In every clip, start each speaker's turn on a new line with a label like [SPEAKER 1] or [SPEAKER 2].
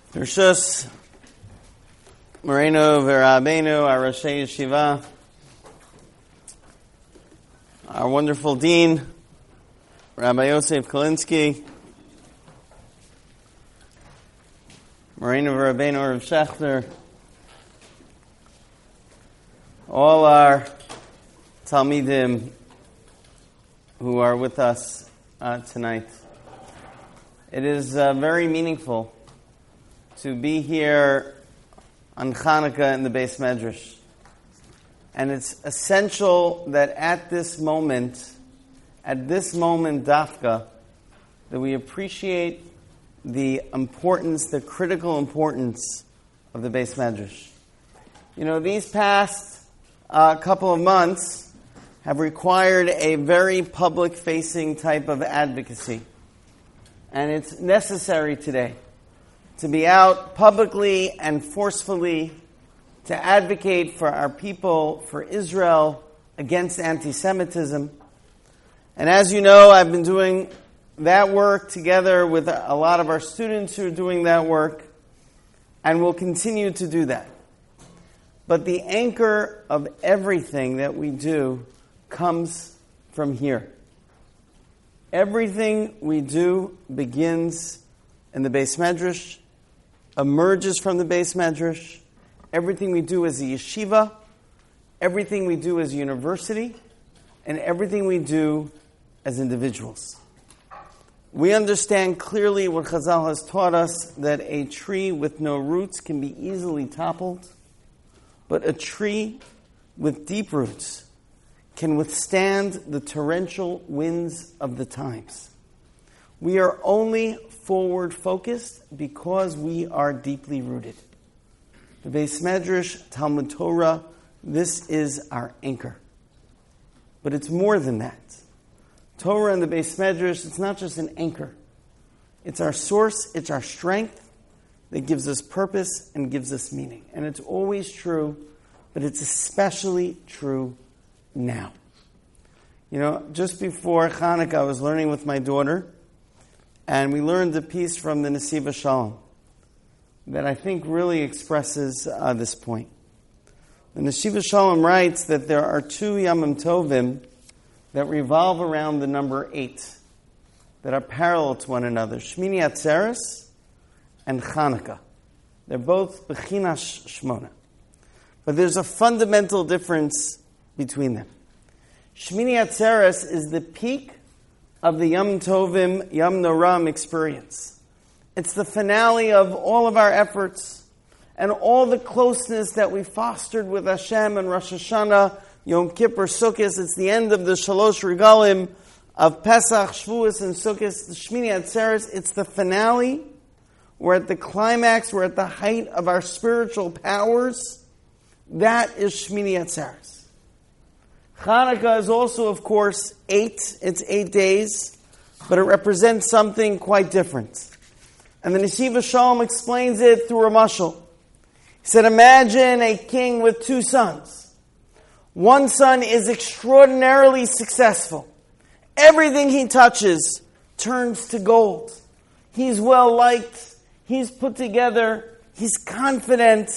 [SPEAKER 1] Rishus Moreno V'Rabbeinu, our Roshei Yeshiva, our wonderful Dean, Rabbi Yosef Kalinsky, Moreno V'Rabbeinu Rav Shechter, all our Talmidim who are with us tonight. It is very meaningful to be here on Hanukkah in the Beis Medrash. And it's essential that at this moment dafka, that we appreciate the importance, the critical importance of the Beis Medrash. You know, these past couple of months have required a very public-facing type of advocacy. And it's necessary today to be out publicly and forcefully to advocate for our people, for Israel, against anti-Semitism. And as you know, I've been doing that work together with a lot of our students who are doing that work, and will continue to do that. But the anchor of everything that we do comes from here. Everything we do begins in the Beis Medrash, emerges from the Beis Medrash. Everything we do as a yeshiva, everything we do as a university, and everything we do as individuals. We understand clearly what Chazal has taught us, that a tree with no roots can be easily toppled, but a tree with deep roots can withstand the torrential winds of the times. We are only forward-focused because we are deeply rooted. The Beis Medrash, Talmud Torah, this is our anchor. But it's more than that. Torah and the Beis Medrash, it's not just an anchor. It's our source, it's our strength that gives us purpose and gives us meaning. And it's always true, but it's especially true now. You know, just before Hanukkah, I was learning with my daughter, and we learned a piece from the Nesiva Shalom that I think really expresses this point. The Nesiva Shalom writes that there are two Yamim Tovim that revolve around the number 8, that are parallel to one another, Shmini Atzeres and Hanukkah. They're both Bechinas Shmona. But there's a fundamental difference between them. Shmini Atzeres is the peak of the Yom Tovim, Yom Noram experience. It's the finale of all of our efforts and all the closeness that we fostered with Hashem and Rosh Hashanah, Yom Kippur, Sukkot. It's the end of the Shalosh Regalim of Pesach, Shavuos, and Sukkot. The Shmini Atzeres, it's the finale. We're at the climax. We're at the height of our spiritual powers. That is Shmini Atzeres. Hanukkah is also, of course, 8. It's 8 days, but it represents something quite different. And the Nesiva Shalom explains it through a mashal. He said, imagine a king with 2 sons. One son is extraordinarily successful. Everything he touches turns to gold. He's well liked. He's put together. He's confident,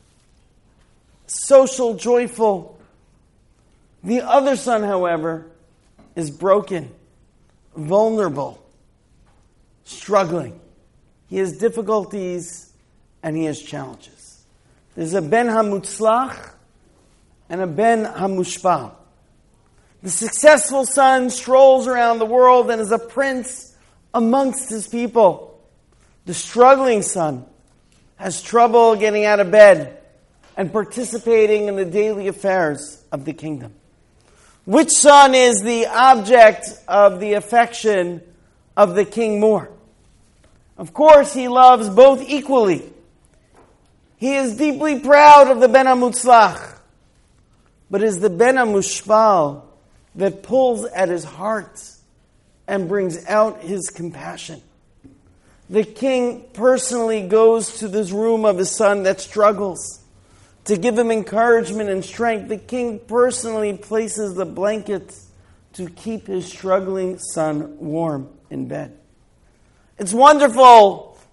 [SPEAKER 1] social, joyful. The other son, however, is broken, vulnerable, struggling. He has difficulties and he has challenges. There's a ben hamutzlach and a ben hamushpal. The successful son strolls around the world and is a prince amongst his people. The struggling son has trouble getting out of bed and participating in the daily affairs of the kingdom. Which son is the object of the affection of the king more? Of course, he loves both equally. He is deeply proud of the Ben HaMutzlach, but is the Ben HaMushpal that pulls at his heart and brings out his compassion. The king personally goes to this room of his son that struggles to give him encouragement and strength. The king personally places the blanket to keep his struggling son warm in bed. It's wonderful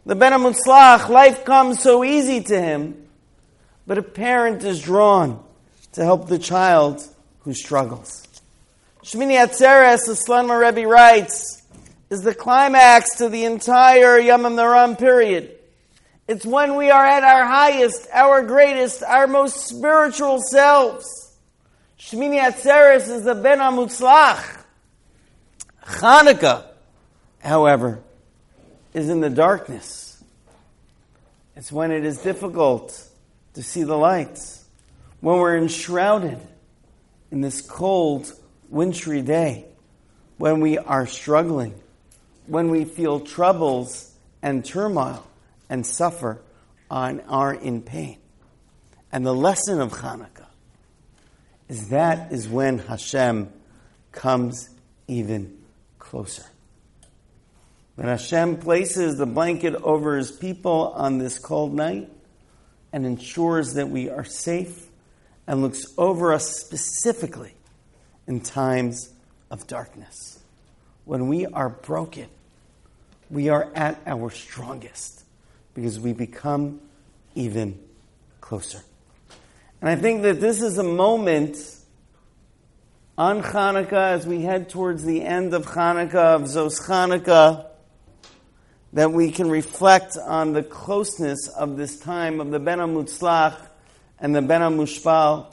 [SPEAKER 1] The Ben HaMutzlach, life comes so easy to him, but a parent is drawn to help the child who struggles. Shmini Atzeres, the Slonimer Rebbe writes, is the climax to the entire Yamim Noraim period. It's when we are at our highest, our greatest, our most spiritual selves. Shmini Atzeres is the Ben HaMutzlach. Chanukah, however, is in the darkness. It's when it is difficult to see the lights. When we're enshrouded in this cold, wintry day. When we are struggling. When we feel troubles and turmoil and suffer and are in pain. And the lesson of Chanukah is that is when Hashem comes even closer. When Hashem places the blanket over His people on this cold night and ensures that we are safe and looks over us specifically in times of darkness. When we are broken, we are at our strongest because we become even closer. And I think that this is a moment on Chanukah, as we head towards the end of Chanukah, of Zos Chanukah, that we can reflect on the closeness of this time of the Ben HaMutzlach and the Ben HaMushpal,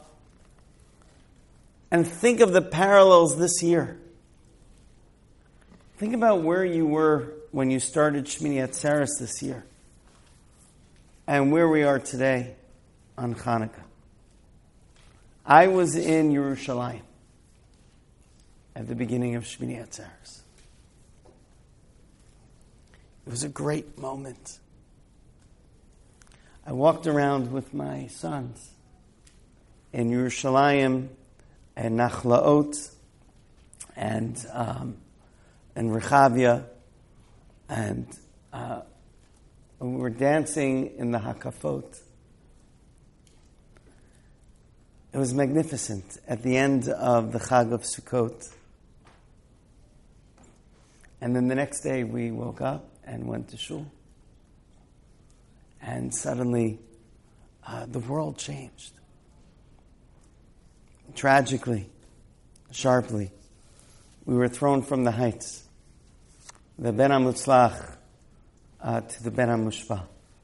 [SPEAKER 1] and think of the parallels this year. Think about where you were when you started Shmini Atzeres this year, and where we are today on Chanukah. I was in Yerushalayim at the beginning of Shmini Atzeres. It was a great moment. I walked around with my sons in Yerushalayim and Nachlaot and Rechavia, and we were dancing in the Hakafot. It was magnificent at the end of the Chag of Sukkot. And then the next day we woke up and went to shul. And suddenly, the world changed. Tragically, sharply, we were thrown from the heights. The Ben HaMutzlach to the Ben HaMushpal.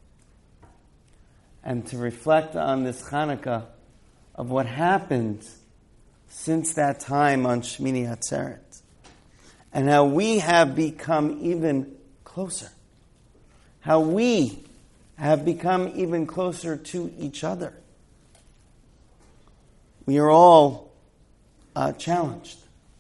[SPEAKER 1] And to reflect on this Chanukah of what happened since that time on Shmini Atzeret. And how we have become even closer. How we have become even closer to each other. We are all challenged.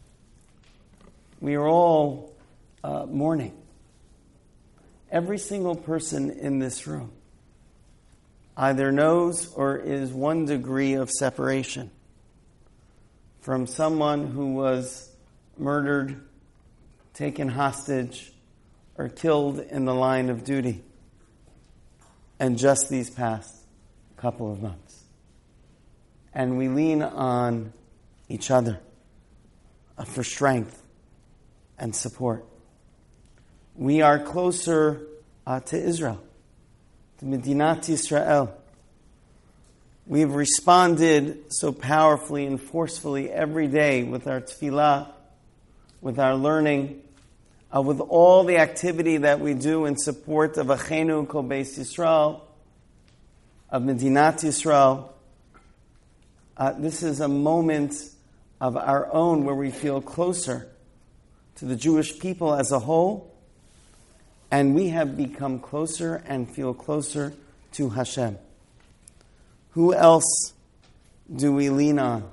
[SPEAKER 1] We are all mourning. Every single person in this room either knows or is 1 degree of separation from someone who was murdered, taken hostage, or killed in the line of duty in just these past couple of months. And we lean on each other for strength and support. We are closer to Israel, to Medinat Yisrael. We've responded so powerfully and forcefully every day with our tefillah, with our learning, with all the activity that we do in support of Achenu Kol Beis Yisrael, of Medinat Yisrael. This is a moment of our own where we feel closer to the Jewish people as a whole, and we have become closer and feel closer to Hashem. Who else do we lean on?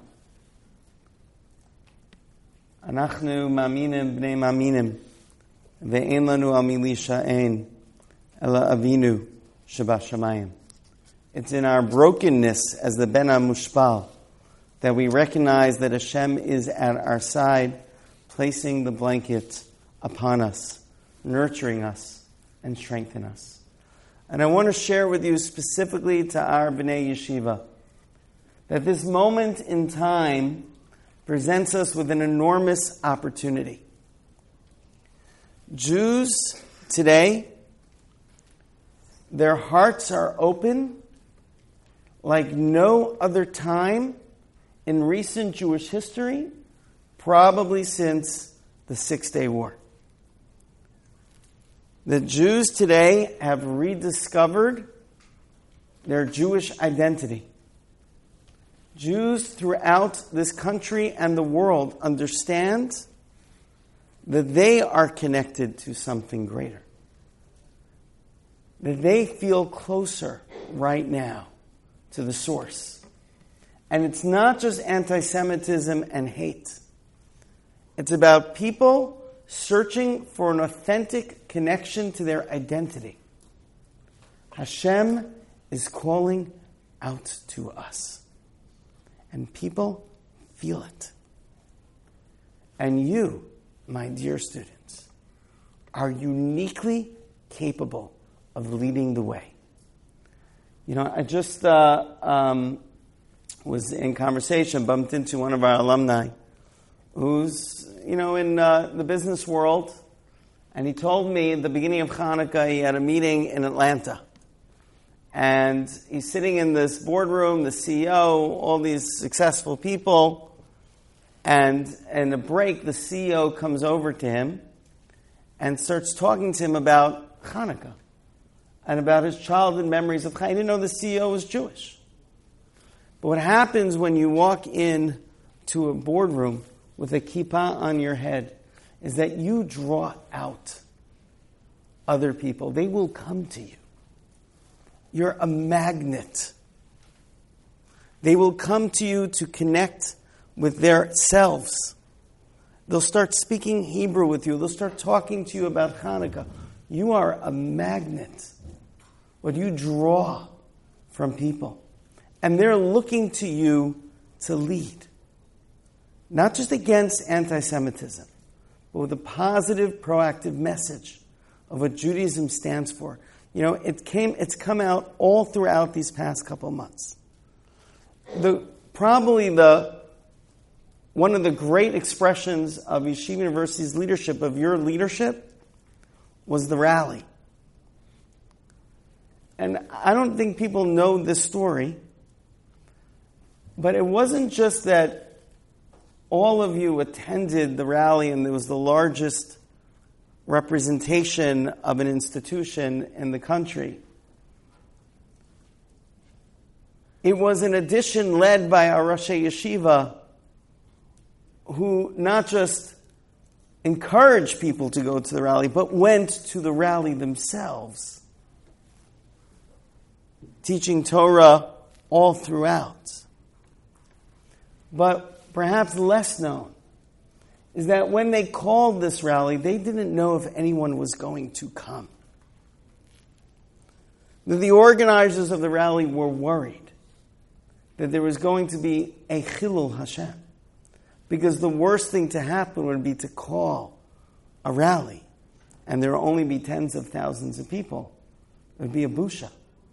[SPEAKER 1] Anachnu maminim bnei maminim, ve'en lanu al mi lisha'en, ela avinu shebashamayim. It's in our brokenness as the Ben HaMushpal that we recognize that Hashem is at our side, placing the blanket upon us, nurturing us, and strengthening us. And I want to share with you specifically to our B'nai Yeshiva that this moment in time presents us with an enormous opportunity. Jews today Their hearts are open like no other time in recent Jewish history, probably since the Six-Day War. The Jews today have rediscovered their Jewish identity. Jews throughout this country and the world understand that they are connected to something greater. That they feel closer right now to the source. And it's not just anti-Semitism and hate. It's about people searching for an authentic connection to their identity. Hashem is calling out to us. And people feel it. And you, my dear students, are uniquely capable of leading the way. You know, I just was in conversation, bumped into one of our alumni who's, in the business world, and he told me at the beginning of Hanukkah he had a meeting in Atlanta. And he's sitting in this boardroom, the CEO, all these successful people, and in a break, the CEO comes over to him and starts talking to him about Hanukkah and about his childhood memories of Hanukkah. He didn't know the CEO was Jewish. But what happens when you walk in to a boardroom with a kippah on your head is that you draw out other people. They will come to you. You're a magnet. They will come to you to connect with their selves. They'll start speaking Hebrew with you. They'll start talking to you about Hanukkah. You are a magnet. What you draw from people. And they're looking to you to lead. Not just against anti-Semitism, but with a positive, proactive message of what Judaism stands for. It's come out all throughout these past couple of months. One of the great expressions of Yeshiva University's leadership, of your leadership, was the rally. And I don't think people know this story, but it wasn't just that all of you attended the rally and there was the largest representation of an institution in the country. It was an edition led by our Rosh Yeshiva, who not just encouraged people to go to the rally, but went to the rally themselves, teaching Torah all throughout. But perhaps less known is that when they called this rally, they didn't know if anyone was going to come. The organizers of the rally were worried that there was going to be a Chilul Hashem, because the worst thing to happen would be to call a rally and there would only be tens of thousands of people. It would be a busha.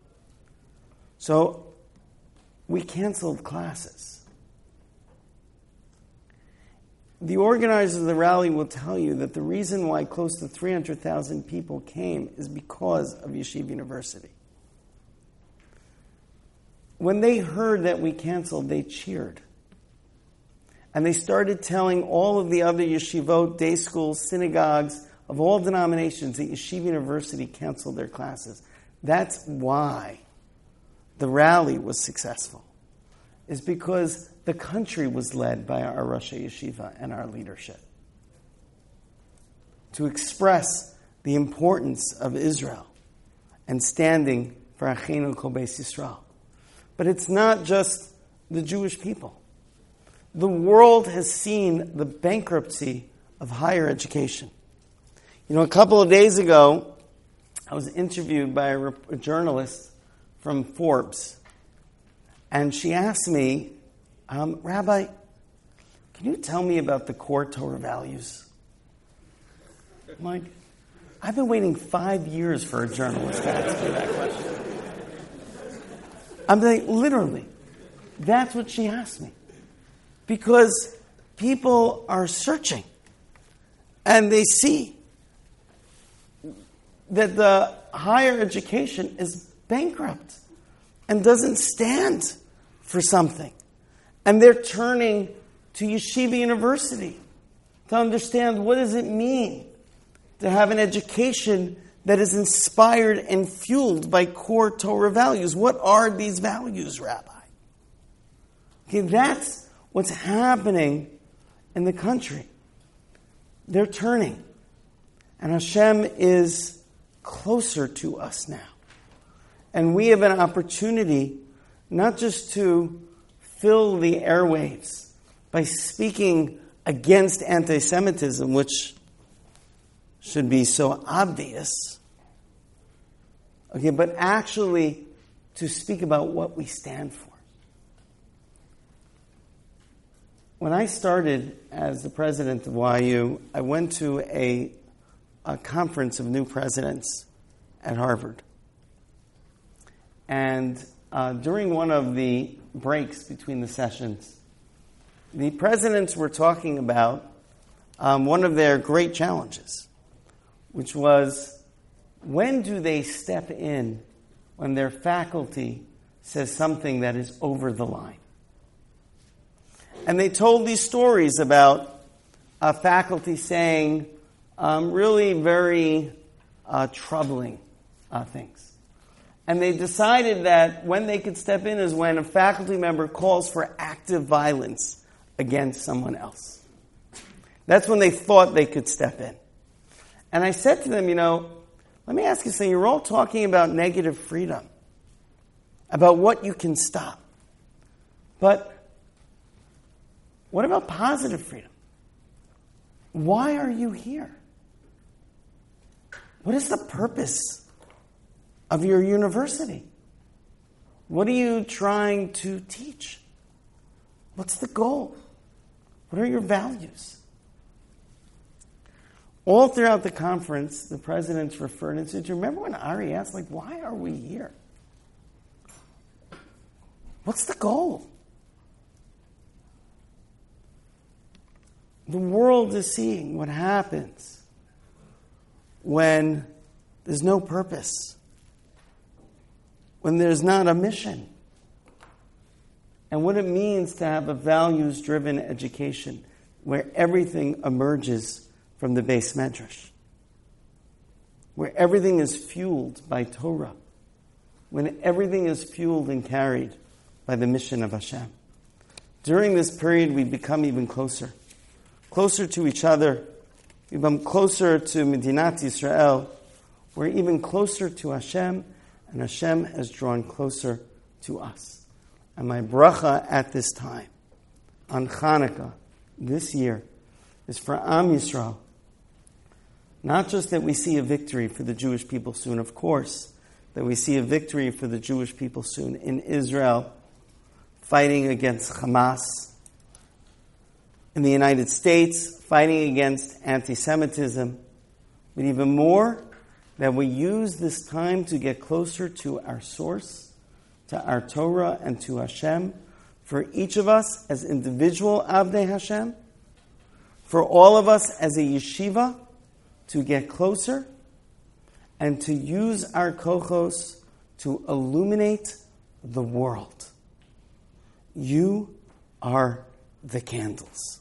[SPEAKER 1] So we canceled classes. The organizers of the rally will tell you that the reason why close to 300,000 people came is because of Yeshiva University. When they heard that we canceled, they cheered. And they started telling all of the other yeshivot, day schools, synagogues of all denominations that Yeshiva University canceled their classes. That's why the rally was successful. Is because the country was led by our Rosh Yeshiva and our leadership to express the importance of Israel and standing for Achenu Kol Beis Yisrael. But it's not just the Jewish people. The world has seen the bankruptcy of higher education. A couple of days ago, I was interviewed by a journalist from Forbes. And she asked me, Rabbi, can you tell me about the core Torah values? I'm like, I've been waiting 5 years for a journalist to ask me that question. I'm like, literally, that's what she asked me. Because people are searching. And they see that the higher education is bankrupt and doesn't stand for something. And they're turning to Yeshiva University to understand what does it mean to have an education that is inspired and fueled by core Torah values. What are these values, Rabbi? Okay, that's what's happening in the country. They're turning. And Hashem is closer to us now. And we have an opportunity not just to fill the airwaves by speaking against anti-Semitism, which should be so obvious, okay, but actually to speak about what we stand for. When I started as the president of YU, I went to a conference of new presidents at Harvard. And during one of the breaks between the sessions, the presidents were talking about one of their great challenges, which was, when do they step in when their faculty says something that is over the line? And they told these stories about faculty saying really very troubling things. And they decided that when they could step in is when a faculty member calls for active violence against someone else. That's when they thought they could step in. And I said to them, let me ask you something. You're all talking about negative freedom, about what you can stop. But what about positive freedom? Why are you here? What is the purpose of your university? What are you trying to teach? What's the goal? What are your values? All throughout the conference, the presidents referred and said, do you remember when Ari asked, why are we here? What's the goal? The world is seeing what happens when there's no purpose, when there's not a mission, and what it means to have a values-driven education where everything emerges from the Beis Medrash, where everything is fueled by Torah, when everything is fueled and carried by the mission of Hashem. During this period, we become even closer to each other. We become closer to Medinat Yisrael. We're even closer to Hashem, and Hashem has drawn closer to us. And my bracha at this time, on Hanukkah, this year, is for Am Yisrael. Not just that we see a victory for the Jewish people soon, of course, that we see a victory for the Jewish people soon in Israel, fighting against Hamas, in the United States, fighting against anti-Semitism, but even more, that we use this time to get closer to our source, to our Torah, and to Hashem, for each of us as individual Avdei Hashem, for all of us as a yeshiva, to get closer, and to use our kochos to illuminate the world. You are the candles.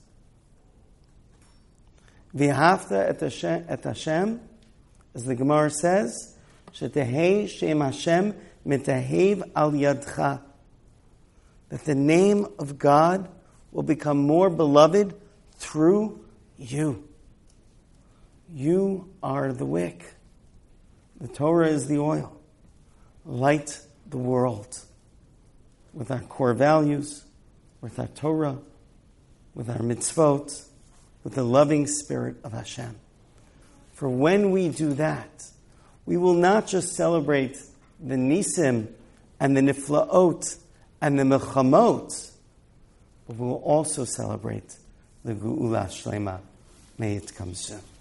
[SPEAKER 1] V'ahavta et Hashem, as the Gemara says, Shetehei Shem Hashem mitahev al yadcha, that the name of God will become more beloved through you. You are the wick. The Torah is the oil. Light the world with our core values, with our Torah, with our mitzvot, with the loving spirit of Hashem. For when we do that, we will not just celebrate the Nisim and the Niflaot and the Mechamot, but we will also celebrate the Geula Shlema. May it come soon.